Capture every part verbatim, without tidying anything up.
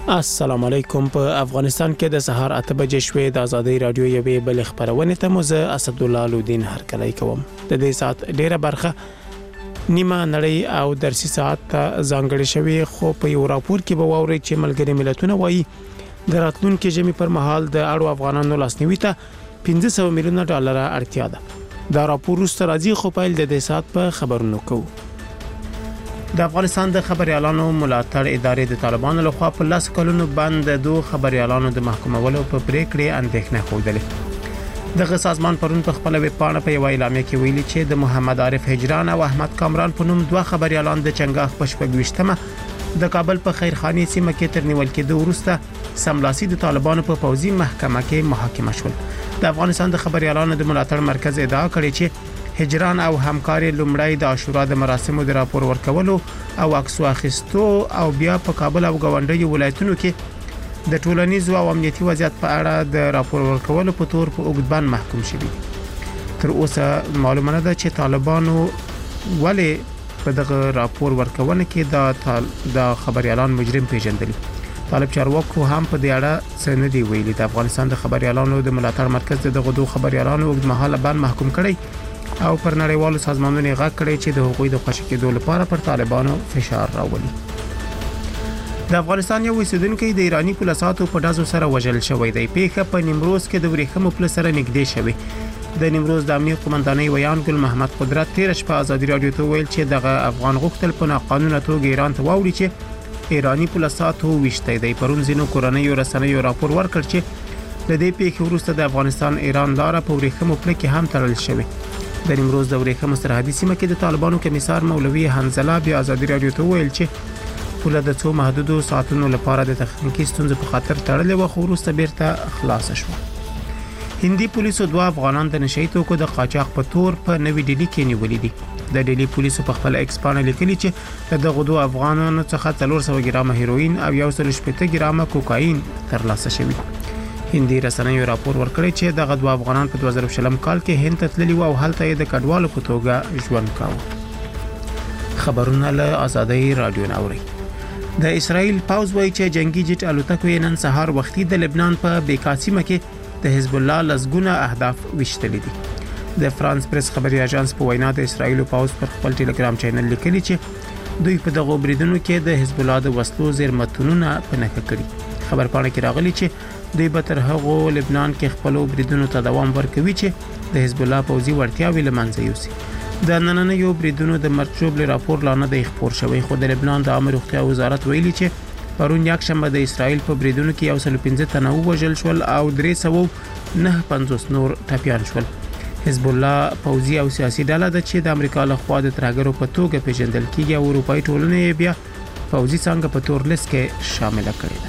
السلام علیکم. په افغانستان کې د سهار اته بجې شوې د ازادي رادیو یوې بل خبرونه ته مزه اسد الله لودین هرکلی کوم. د دې سات ډیره برخه نیمه نړۍ او درسي ساعت ته ځانګړې شوی، خو په یو راپور کې به واوري چې ملګری ملتونه وایي د راتلونکي جمی پر مهال د اړو افغانانو لاسنیوي ته پنځه سوه میلیونه ډالر اړتیا ده. دا راپور وروسته راځي، خو پیل د دې سات په خبرونو کوو. د افغانستان د خبريالانو ملاتړ ادارې د طالبانو لخوا په لاس کلونو بند دوه خبريالانو د محکومولو په پریکړې اندېښنه خوده. دغه سازمان پرون په خپل ویب پاڼه په یو اعلامیه کې ویلي چې د محمد عارف هجران او احمد کامران په نوم دوه خبريالان د چنګاښ په شپږ د کابل په خیرخاني سیمه کې تر نیول کېدو وروسته سملاسي د طالبانو په پوځي محکمه کې محاکمه شول. د افغانستان د خبريالانو د ملاتړ مرکز ادعا کړې چې هجران او همکاري لومړی د عاشورا د مراسمو د راپور ورکولو او عکسو اخیستو او بیا په کابل او غونډۍ ولایتونو کې د ټولنیزو او امنیتي وضعیت په اړه د راپور ورکولو په تور په اوږدبان محکوم شوي. تر اوسه معلومه نه ده چې طالبانو ولې په دغه راپور ورکونه کې د د خبريالان مجرم پیژندلی. طالب چارواکو هم په دې اړه څه نه دی ویلي. د افغانستان د خبريالانو د ملاتړ مرکز دغه دوه خبريالانو اوږدمهاله بند محکوم کړي او پر نړیوالو سازمانونو غږ کړی چې د حقوقي د خوشی کېدو لپاره پر طالبانو فشار راولي. د افغانستان یو اوسیدونکو د ایرانی پولیساتو په دازو سره وژل شوی دی. پیښه په نیمروز کې د ورېښمو پل سره نږدې شوی. د نیمروز د امنیت قومندانۍ ویان ګل محمد قدرت تیر شپه ازادي رادیو ته ویل چې دغه افغان غوښتل په ناقانونه توګه ایران ته واوړي چې ایرانی پولیساتو وشته دی. پرون ځینو کورنیو رسنیو راپور ورکړ چې د دې پیښې وروسته د افغانستان ایران لار په ورېښمو پل کې هم تړل شوی. د نیمروز د ورېښمو سرحدي سیمه کې د طالبانو کمیسار مولوي حنزله بیا ازادي رادیو ته ویل چې پوله د څو محدودو ساعتونو لپاره د تخنیکی ستونزو په خاطر تړلې و، خو وروسته بیرته خلاص شو. هندي پولیسو دوه افغانان د نشئی توکو د قاچاق په تور په نوې ډیلی کې نیولې دي. د ډیلی پولیسو په خپل ایکس باندې لیکلي چې دغه دوه افغانانو څخه څلور سوه ګرامه هیروین او یو سل شپږ ګرامه کوکاین ترلاسه شوی. هندي رسنیو راپور ورکړی چې دغه دوه افغانان په دوه زره شلم کال کې هند ته تللي او هلته یې د کډوالو په توګه ژوند کاوه. خبرونه له ازادي رادیو ناوري. د اسرائیل پاوز وایي چې جنگي جټ الوتکو یې نن سهار وختي د لبنان په بیکاسیمه کې د حزب الله لزګونه اهداف وشتلي دي. د فرانس پریس خبري اژانس په وینا د اسرائیل پاوز پر خپل ټلګرام چینل لیکلي چې دوی په دغه بریدونو کې د حزب الله د وسلو زیرمتونونه په نښه کړي. خبر پاڼه کې راغلي چې دوی به تر هغه لبنان کې خپل بریدونو ته دوام ورکوي چې د حزب الله پوځي وړتیاوې لمنځه یوسي. د نننیو بریدونو د مرچوب راپور لا نه دی خبر شوی، خو د لبنان د عامه روغتیا وزارت ویلي چې پرون یک شنبه د اسرائیل په بریدونو کې یو سل پنځه تنه وژل شول او درې سوه نه پنځوس نور ټپیان شول. حزب الله پوځي او سیاسي ډله ده چې د امریکا له خوا د ترهګرو په توګه پیژندل کیږي او اروپאי ټولنې بیا پوځي څنګه په تور لیست کې شامل کړي ده.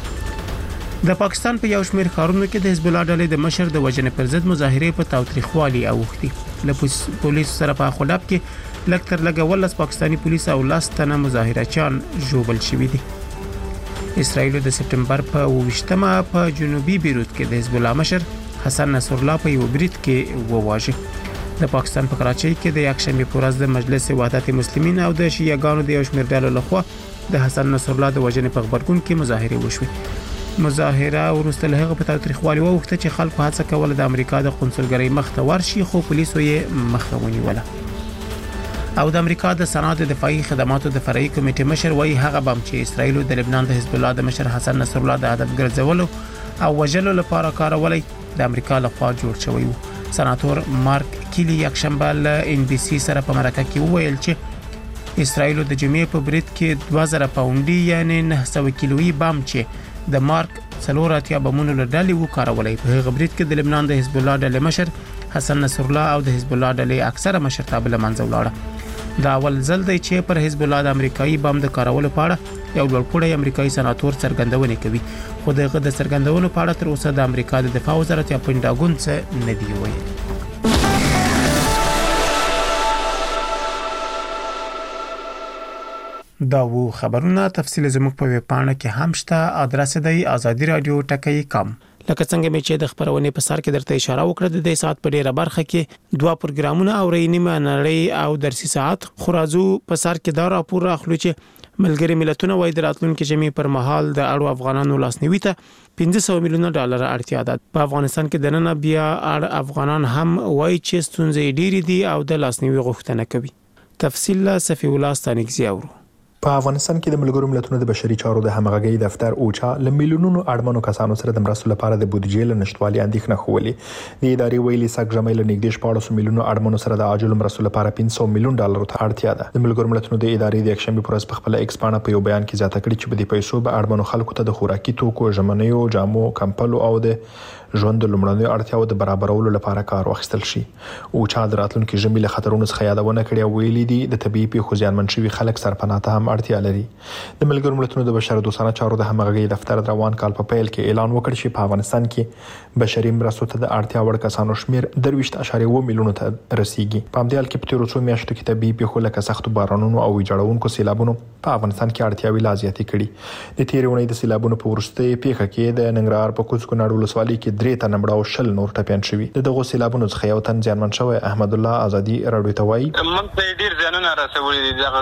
د پاکستان په یو شمېر ښارونو کې د حزب الله ډلې د مشر د وژنې پر ضد مظاهرې په تاوتریخوالي اوښتي. له پولیسو سره په خلاب کې لږ تر لږه ولس پاکستاني پولیس او لاس تنه مظاهرچیان ژوبل شوي دي. اسرائیل د سپټمبر په اوویشتمه په جنوبي بیروت کې د حزب الله مشر حسن نصر الله په یو برید کې وواژه. د پاکستان په کراچۍ کې د یک شنبه په ورځ د مجلس وحدت مسلمین او د شیعاګانو د یو شمېر ډلو لخوا د حسن نصر الله د وژنې په خبرګون کې مظاهرې وشوې. مظاهره ورسته له هغه په تاریخوالي وخت چې خلکو هڅه کوله د امریکا د قونسلګرۍ مخ ته ورشي، خو پولیسو یې مخه ونیوله. او د امریکا د صنعت دفاعي خدماتو د فرعي کمیټې مشر وایي هغه بم چې اسرائیل د لبنان د حزب الله د مشر حسن نصر الله د هدف ګرځولو او وژلو لپاره کارولای د امریکا لخوا جوړ شوی و. سناتور مارک کیلی یک شنبه له ان بي سي سره په مرکه کې وویل چې اسرائیل د جمعې په برید کې دوه زره پاونډي یعنی نه سوه کیلویي بم چې د مارک څلور اتیا بمونو له ډلې وکارولای. په هغه برید کې د لبنان د حزب الله ډلې مشر حسن نصر الله او د حزب الله ډلې اکثره مشرتابه له منځه ولاړه. دا اول ځل دی چې پر حزب الله د امریکایي بم د کارولو په اړه یو لوړپوړی امریکایي سناتور څرګندونې کوي، خو دغه د څرګندونو په اړه تر اوسه د امریکا د دفاع وزارت یا پینټاګون څه نه دی ویلي. دا وو خبرونه. تفصیل زموږ په ویب پاڼه کې هم شته. ادرس دی آزادی رادیو ټکی کام. لکه څنګه مې چې د خبرونې په سر کې درته اشاره وکړه د دې سات په ډیره برخه کې دوه پروګرامونه او نیمه نړۍ او درسي ساعت خورازو په سر کې دا راپور راخلو چې ملګری ملتونه وايي د راتلونکو جمعې پر مهال د اړو افغانانو لاسنیوي ته پنځه سوه میلیونه ډالر اړتیا ده. په افغانستان کې د نن بیا اړ افغانان هم وايي چې ستونزې ډېرې دي او د لاسنیوي غوښتنه کوي. تفصیل صفی الله ستانګزی اورو. په افغانستان کې د ملګرو ملتونو د بشري چارو د همغږي دفتر اوچا ل میلیونونو اړمنو کسانو سره د مرستو لپاره د بودیجې له نشټوالي اندېښنه خوولې. د ادارې ویلي سګ جمعې له نږدې شپږ میلیونو اړمنو سره د عاجل مرستو لپاره پنځه سوه میلیون ډالر ته اړتیا ده. د ملګرو ملتونو د ادارې د یکشنبه پر ورځ په خپل ایکس پاڼه په یو بیان کې زیاته کړې چې په دې پیسو به اړمنو خلکو ته د خوراکي توکو، ژمنیو جامو، کمپلو او د ژوند د لومړنیو اړتیاو د برابرولو لپاره کار واخیستل شي. اوچا د راتلونکي ژمي له خطرونو څخه یادونه کړې او ویلي دي د طبيعي پیښو زیانمن شوي خلک سرپناه ته هم اړتیا لري. د ملګرو ملتونو د بشر دوستانه چارو د همغږي دفتر د روان کال په پیل کې اعلان وکړ چې په افغانستان کې بشري مرستو ته د اړتیا وړ کسانو شمیر درویشت اشاریه اووه میلیونو ته رسیدي. په همدې حال کې په تیرو څو میاشتو کې طبيعي پیښو لکه سختو بارانونو او ویجاړونکو سیلابونو په افغانستان کې اړتیاوې لا زیاتې کړي. د تیرې اونۍ د سیلابونو په وروستۍ پیښه کې د ننګرهار په کوڅ کونړ ولسوالۍ کې درې تنه مړه او شل نور ټپيان شوي. د دغو سیلابونو څخه یو تن زیانمن شوی احمد الله آزادي راډیو ته وایي موږ ته ډیر زیانونه رسولي دي. دغه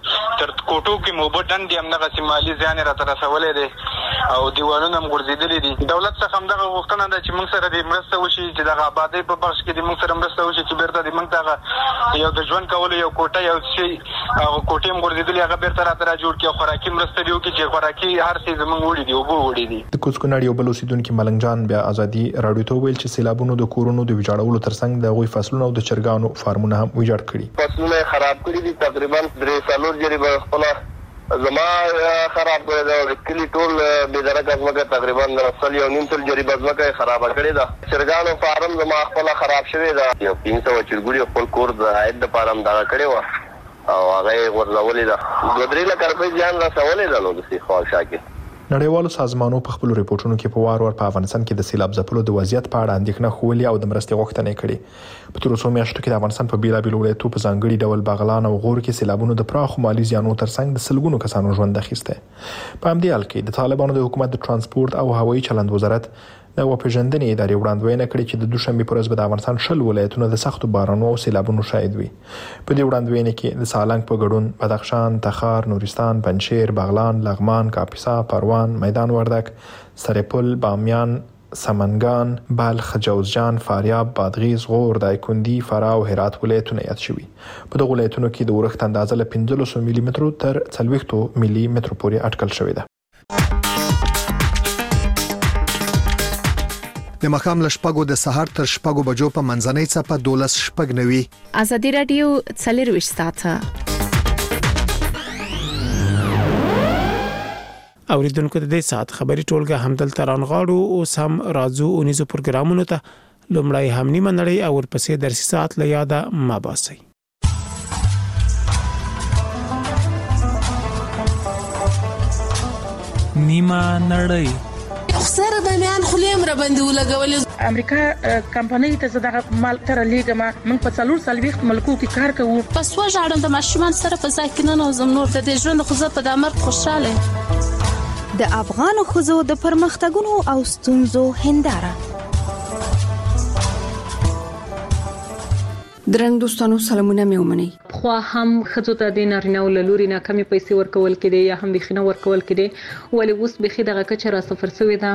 تر کوټو کې موبټن دي هم دغه سیمالي زیان راته رسولي دي او دیوالونه هم غورځېدلي دي. دولت څخه هم دغه غوښتنه ده چې موږ سره د مرسته وشي چې دغه آبادی په بخش کې د موږ سره مرسته وشي چې بیرته د موږ ته یو د ژوند کولو یو کوټه یو شي او کوټې هم غورځېدلي هغه بیرته راته را جوړ کړي او خوراکي مرسته دي وکړي چې خوراکي هر څه زموږ وړي دي اوبه وړي دي. د کوڅ کونړ یو بل اوسیدونکي ملنګ جان بیا آزادي راډیو ته ویل چې سیلابونو د کورونو د ویجاړولو ترڅنګ د غوي فصلونو او د چرګانو فارمونه هم ویجاړ کړي. فصلونه خراب کړي دي. تقریبا درې څلور جریبه خپل زما خراب کړی دا کلی ټول به درکه ځمکه تقریبا رسل یو نیم تل جریبه ځمکه خراب کړی دا. چرګانو فارم زما خپل خراب شوی دا. یو پنځه سوه چرګوړي خپل کور د عاید د فارم دا کړی و او هغه ورلولې دا دوه درې لکه روپۍ ځان رسولې ده. نو د سی خال شاکه نړیوالو سازمانونو په خپل ریپورتونو کې په وار وار په افغانستان کې د سیلاب ځپلو د وضعیت په اړه اندېښنه خوولې او د مرستې غوښتنې کړې. په تیرو څو میاشتو کې د افغانستان په بیلابیلو ولایتونو په ځانګړي ډول بغلان او غور کې سیلابونو د پراخو مالي زیانونو ترڅنګ د سلګونو کسانو ژوند اخیسته. په همدې حال کې د طالبانو د حکومت د ترانسپورت او هوایي چلند وزارت د وپېژندنې ادارې وړاندوینه کړې چې د دوشنبه پر ورځ به د افغانستان شل ولایتونه د سختو بارانونو او سیلابونو شاهد وي. په دې وړاندوینه کې د سالنګ په ګډون بدخشان، تخار، نورستان، پنجشیر، بغلان، لغمان، کاپیسا، پروان، میدان وردک، سرپل، بامیان، سمنګان، بلخ، جوزجان، فاریاب، بادغیس، غور، دایکنډي، فراه او هرات ولایتونه یاد شوي. په دغو ولایتونو کې د اورښت اندازه له پنځلسو ملي مترو تر څلوېښتو ملي مترو پورې اټکل شوې ده. د مخام له شپږو د سهار تر شپږو بجو په منځنۍ څپه دولس شپږ نوي. ازادي رادیو څلرویشت ساعته اوریدونکو د دې ساعت خبري ټولګه همدلته رانغاړو. اوس هم راځو اونیزو پروګرامونو ته. لومړی هم نیمه نړۍ او ورپسې درسي ساعت له یاده ما باسي. نیمه نړۍ سره د میان خلیم را باندې ولګول. امریکا کمپنۍ ته زداغه مال تر لیګما موږ په څلور سلويخت ملکو کې کار کوو. پس وژاړم د ماشومان سره په ځای کې نه نوزم نور د دې ژوند خو زه په دامر خوشاله. د افغان خوځو د پرمختګونو او ستونزو هنداره. درنګ دوستانو سلامونه مې ومني. خو هم خزو ته د نارینه ول لوري نه کمی پیسې ورکول کړي یا هم بخینه ورکول کړي ولې اوس بخي دغه کچه را صفر شوی ده.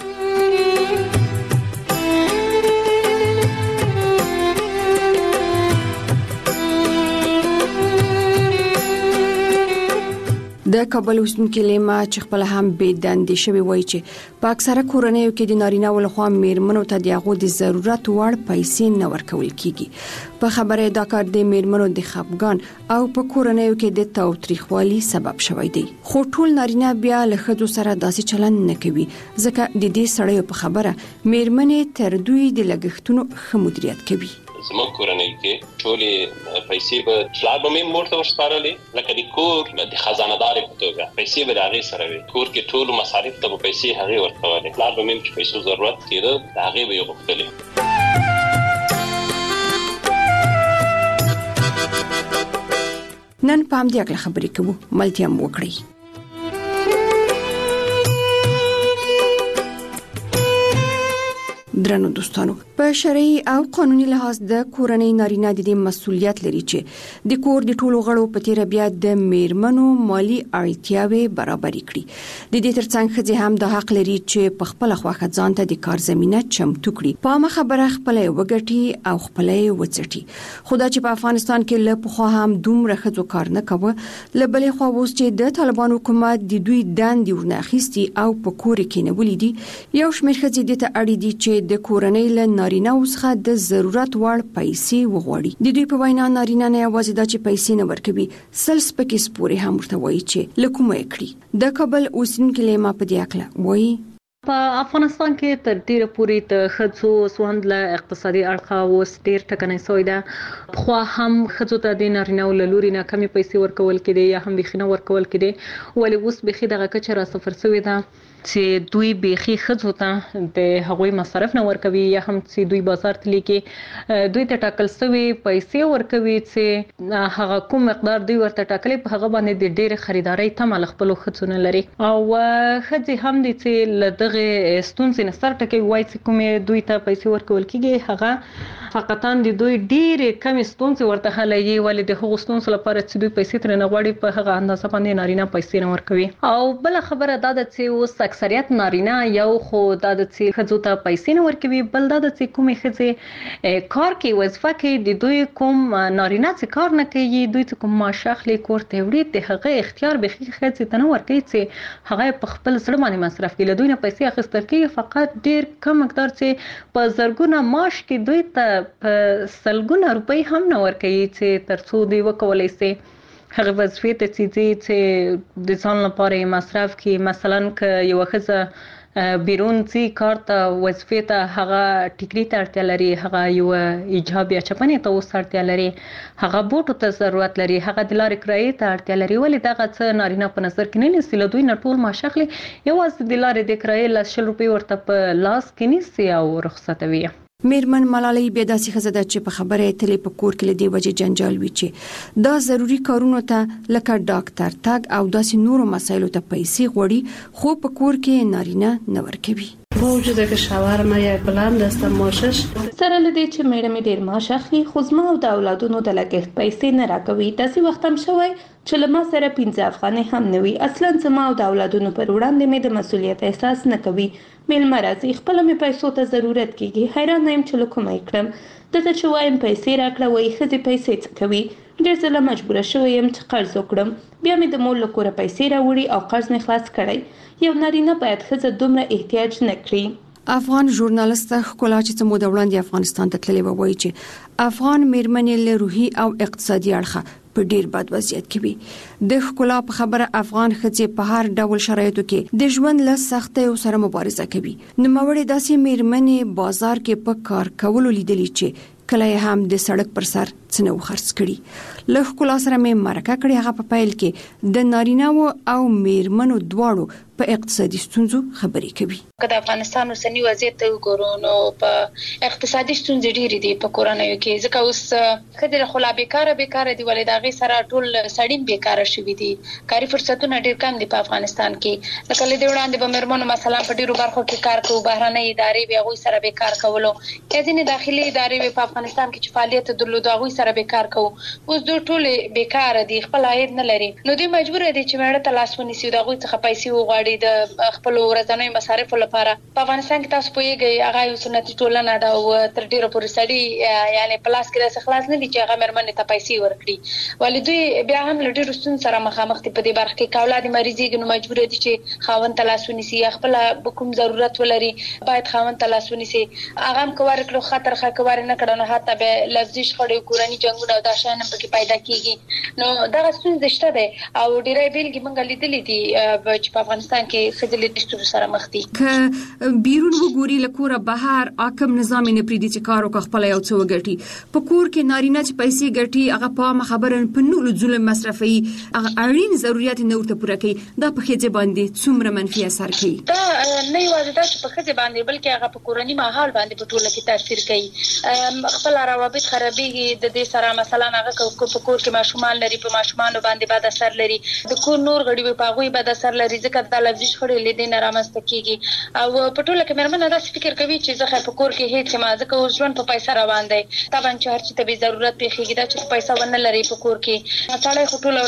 د کابل اوسیدونکو لیما چې خپل هم بې دندې شوی وایي چې په اکثره کورنیو کې د نارینه ول خوا میرمنو ته د هغو د ضرورت وړ پیسې نه ورکول کیږي. په خبره دا کار د میرمنو د خپګان او په کورنیو کې د تاوتریخوالي سبب شوی دی. خو ټول نارینه بیا له ښځو سره داسې چلند نه کوي ځکه د دې سړیو په خبره میرمنې تر دوی د لګښتونو ښه مدیریت کوي. زموږ کورنۍ کې ټولې پیسې به پلار به مې مور ته ورسپارلې لکه د کور د خزانه‌دارې په توګه پیسې به د هغې سره وي. کور کې ټولو مصارف ته به پیسې هغې ورکولې. پلار به مې چې پیسو ضرورت کېده د هغې به یې غوښتلې. نن په همدې اړه خبرې کوو. ملتیا مو وکړئ. درنو دوستانو په شرعي او قانوني لحاظ د کورنۍ نارینه د مسؤلیت لري چې د کور د ټولو غړو په تیر بیا د میرمنو مالی اړتیاوي برابر کړي. د دې ترڅنګ ښځې هم د حق لري چې په خپل خواخه ځان ته د کار زمينه چمتو کړي، په ما خبره خپل وګټي او خپل وڅټي. خدا چې په افغانستان کې له پخوا هم دومره ښځو کار نه کوي، لبلې خو اوس چې د طالبان حکومت د دوی دندې ورناخيستي او په کور کې نه ولیدي، یو شمېر ښځې د ته اړ دي چې د کورنۍ له نارینه وسخه د ضرورت وړ پیسې وغوړي. د دوی په وینا نارینه نه یوازې د چې پیسې نه ورکوي، سلس پکې سپوري هم ورته وایي چې لکومه کړی. د کابل اوسنیکي لیما په دې اکله وایي په افغانستان کې تر ډیره پورې د ښځو سوند له اقتصادي اړخه اوس ډیر ټکنۍ شوې ده. خو هم ښځو ته د نارینه ول لوري نه کمی پیسې ورکول کېدي یا هم بخینه ورکول کېدي، ولې اوس بخي دغه کچه را صفر شوې ده چې دوی بخي ښځو ته د هغوی مصرف نه ورکوي یا هم چې دوی بازار ته لیکي دوی ته ټاکل شوی پیسې ورکوي چې هغه کوم مقدار دوی ورته ټاکلي په هغه باندې د ډېر خریداري تمه خپل ښځو نه لري. او ښځې هم دي چې له دغه ستونزې نه سر ټکوي، وایي چې کومې دوی ته پیسې ورکول کېږي هغه فقطاً د دوی ډېرې کمې ستونزې ورته حلوي، ولې د هغو ستونزو لپاره چې دوی پیسې ترې نه غواړي په هغه اندازه باندې نارینه پیسې نه ورکوي. او بل خبره دا ده چې اوس اکثریت نارینه یو خو دا د چې ښځو ته پیسې نه ورکوي، بل دا د چې کومې ښځې کار کوي وظیفه کوي د دوی کوم نارینه چې کار نه کوي، دوی چې کوم معاش اخلي کور ته وړي د هغه اختیار به ښځې ته نه ورکوي چې هغه په خپل زړه باندې مصرف کړي. له دوی نه پیسې اخیستل کېږي، فقط ډېر کم مقدار چې په زرګونه معاش کې دوی ته په سلګونه روپۍ هم نه ورکوي چې ترڅو دوی وکولای شي هغه وظیفې ته چې د ځان لپاره مصرف کړي. مثلا که یو ښځه بیرون ځي کار ته وظیفې ته، هغه ټیکري ته اړتیا لري، هغه یو ایجاب یا چپنې ته اوس اړتیا لري، هغه بوټو ته ضرورت لري، هغه د لارې کرایې ته اړتیا لري، ولې دغه څه نارینه په نظر کې نه نیسي. له دوی نه ټول معاش اخلي، یوازې د لارې د کرایې لس شل روپۍ ورته په لاس کې نیسي او رخصتوي. میرمن ملالۍ بیا داسې ښځه ده چې په خبره اتلې په کور کې له دې وجې جنجال وي چې دا ضروري کارونو ته لکه ډاکټر تګ او داسې نورو مسایلو ته پیسې غوړي، خو په کور کې نارینه نه ورکوي. با وجود که شوهرم یک بلند است ماشش سره لدی چې میړه می ډیر معاش اخلي، خو زما او د اولادونو د لګښت پیسې نه راکوي. داسې وخت هم شوی چې له ما سره پنځه افغانۍ هم نه وي. اصلا زما او د اولادونو پر وړاندې مې د مسؤلیت احساس نه کوي. میلمه راځي، خپل مې پیسو ته ضرورت کیږي، حیران یم چې له کومه یې کړم. دته چې وایم پیسې راکړه، وایي ښځې پیسې څه کوي. ډېر ځله مجبوره شوی یم چې قرض وکړم، بیا مې د مور له کوره پیسې راوړي او قرض مې خلاص کړی. یو نارینه باید ښځه دومره احتیاج نه کړي. افغان ژورنالیست ښکلا چې څه موده وړاندې افغانستان ته تللې و، وایي چې افغان میرمنې له روحي او اقتصادي اړخه په ډیر بد وضعیت کې وي. د ښکلا په خبره افغان ښځې په هر ډول شرایطو کې د ژوند له سختیو سره مبارزه کوي. نوموړې داسې میرمنې بازار کې په کار کولو لیدلې چې کله هم د سړک پر سر څنو خرڅ کړي. له ښکلا سره مې مرکه کړې، هغه په پیل کې د نارینه او میرمنو دواړو په اقتصادي ستونزو خبرې کوي. که د افغانستان اوسنی وضعیت ته وګورو نو په اقتصادي ستونزې ډېرې دي په کورنیو کې، ځکه اوس ښځې خو لا بیکاره بیکاره دي، ولې د هغې سره ټول سړي بیکاره شوي دي. کاري فرصتونه ډېر کم دي په افغانستان کې. لکه له دې وړاندې به میرمنو مثلا په ډېرو برخو کې کار کوو، بهرنۍ ادارې به هغوی سره بیکار کولو، یا ځینې داخلي ادارې به په افغانستان کې چې فعالیت درلودو هغوی سره بیکار کوو. اوس دوی ټولې بیکاره دي، خپل عاید نه لري، نو دوی مجبوره دي چې میړه ته لاس ونیسي او د هغوی څخه پیسې وغواړي د خپلو ورځنیو مصارفو لپاره. په افغانستان کې تاسو پوهېږئ هغه یو سنتي ټولنه ده او تر ډېره پورې سړي یعنې په لاس کې داسې خلاص نه دي چې هغه میرمنې ته پیسې ورکړي، ولې دوی بیا هم له ډېرو ستونزو سره مخامخ دي په دې برخه کې. که اولاد یې مریضېږي نو مجبوره دي چې خاوند ته لاس ونیسي، یا خپله کوم ضرورت ولري باید خاوند ته لاس ونیسي. هغه هم که ورکړو ښه ترخه، که ور نه کړه نو حتی به لفظي شخړې، کورني جنګونه او دا شیان هم پکې پیدا کېږي. نو دغه ستونزې شته دی او ډېری بېلګې موږ لیدلې دي چې په افغانستان کې ښځې له دې ستونزو سره مخ دي. که بیرون وګوري له کوره بهر حاکم نظام نه پریږدي چې کار وکړي، خپل یو څه وګټي. په کور کې نارینه چې پیسې ګټي، هغه په ما خبره په نورو ظلم مصرفي، هغه اړین ضرورت نه ورته پوره کوي. دا په ښځې باندې څومره منفي اثر کوي؟ دا نه یوازې دا چې په ښځې باندې، بلکې هغه په کورني ماحول باندې په ټوله کې تاثیر کوي. خپل روابط خرابېږي، د دې دې سره مثلا هغه کو په کور کې ماشومان لري په ماشومان باندې بد اثر لري د کور نور غړي په هغه بد اثر لري ځکه د لفظي شخړې لیدنه رامنځته کیږي او په ټوله کې مرمنه دا فکر کوي چې زه په کور کې هیڅ ما ځکه اوس ژوند په پیسې روان دی طبعا چې هر څه ته به ضرورت پیږي دا چې پیسې ونه لري په کور کې سړی خو ټول